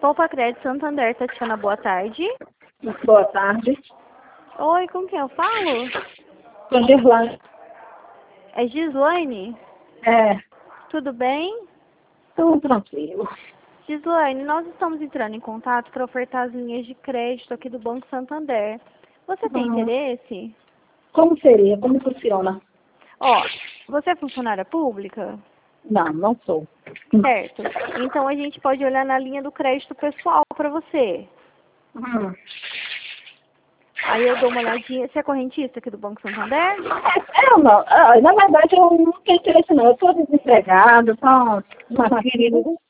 Poupa Crédito Santander, Tatiana, boa tarde. Boa tarde. Oi, com quem eu falo? Com Gislaine. É Gislaine? É, Tudo bem? tudo tranquilo. Gislaine, nós estamos entrando em contato para ofertar as linhas de crédito aqui do Banco Santander. Você tem interesse? Como seria? Como funciona? Ó, você é funcionária pública? Não, não sou. Certo. Então a gente pode olhar na linha do crédito pessoal para você. Hum. Aí eu dou uma olhadinha. Você é correntista aqui do Banco Santander? Eu não. Na verdade, eu não tenho interesse não. Eu sou desempregado, só uma querida.